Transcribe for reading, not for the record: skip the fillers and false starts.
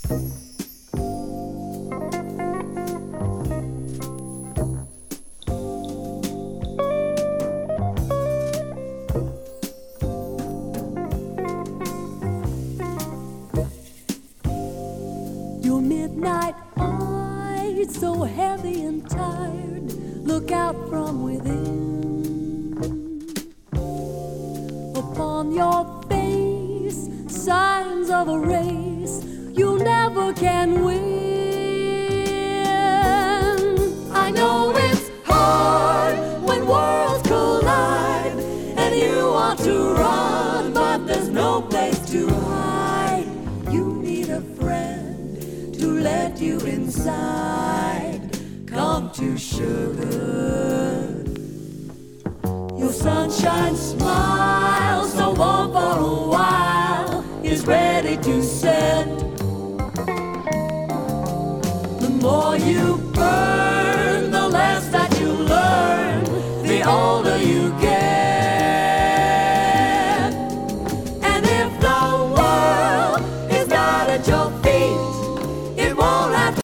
Your midnight eyes, so heavy and tired, look out from within. Upon your face, signs of a race you never can win. I know it's hard when worlds collide and you want to run, but there's no place to hide. You need a friend to let you inside. Come to sugar. Your sunshine smile, so warm for a while, is ready to set. The more you burn,